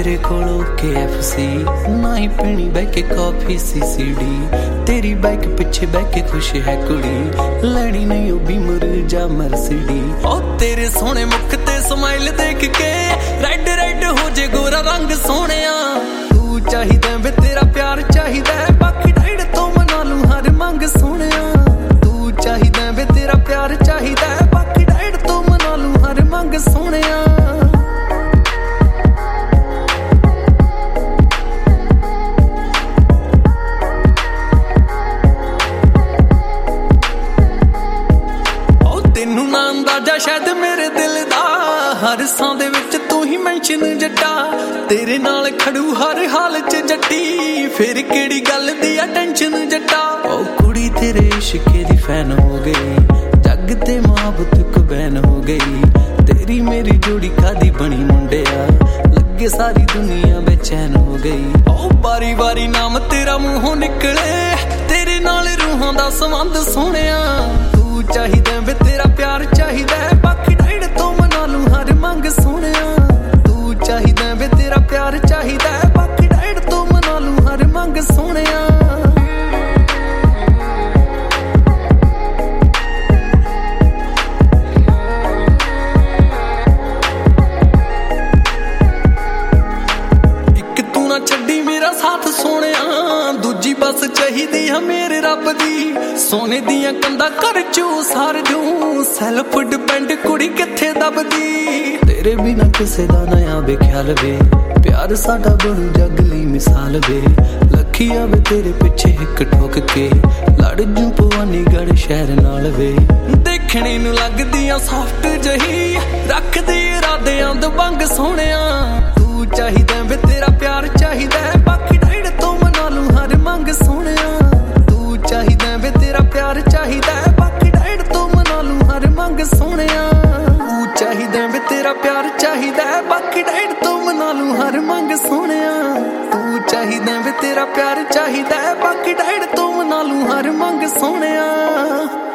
तेरे कोलों KFC ना ही पीनी बह के कॉफी CCD तेरी बाइक पिछे बह के खुश है कुड़ी लैनी नहीं ओ बीमर जा मर्सिडी ओ तेरे सोने मुख ते स्माइल देख के रेड रेड हो जे गोरा रंग सोहणिया तू चाहिदा वे तेरा प्यार चाहिदा बाकी डाइड तो मना लूं हर मंग सोहणिया तू चाहिदा वे तेरा प्यार चाहिदा बाकी डाइड तो मना लूं हर मंग सोहणिया अंदाजा शायद मेरे दिल दा हर सां दे विच तू ही मेंशन जट्टा तेरे नाल खड़ू हर हाल च जट्टी फिर केड़ी गल दी आ टेंशन जट्टा ओ कुड़ी तेरे इश्के दी फैन हो गई जग ते मोहब्बत को बैन हो गई तेरी मेरी जोड़ी कादी बनी मुंडिया लगे सारी दुनिया बेचैन हो गई ओ बारी बारी नाम तेरा मुंहों निकले तेरे नाल रूहां दा संबंध सोहणिया चाहिदा वे तेरा प्यार चाहिदा बाकी डाइड तो मना लूं हर मंग सोहणिया तू चाहिदा वे तेरा प्यार चाहिदा बाकी डाइड तो मना लूं हर मंग सोहणिया इक तू ना छड्डी मेरा साथ सोहणिया दूजी बस चाहिदी है मेरे रब दी सोने दियां कंधा कर चू सार जूं सैल्फ डिपेंड कुड़ी किथे दबदी तेरे बिना किसे दा नया बेख्याल वे प्यार साडा बनू जग लई मिसाल वे लखिया वे तेरे पिछे हिक ठोक के लड़ जू भवानी गढ़ शहर नाल वे देखने नू लगदियां सॉफ्ट जही रखदी इरादियां दबंग सोहणिया तू चाहिदा वे तेरा प्यार चाहिदा बाकी डाइड तो मना लूं हर मंग सोहणिया चाहिदा वे तेरा प्यार चाहिदा बाकी डाइड तो मना लूं हर मंग सोहणिया तू चाहिदा वे तेरा प्यार चाहिदा बाकी डाइड तो मना लूं हर मंग सोहणिया तू चाहिदा वे तेरा प्यार चाहिदा बाकी डाइड तो मना लूं हर मंग सोहणिया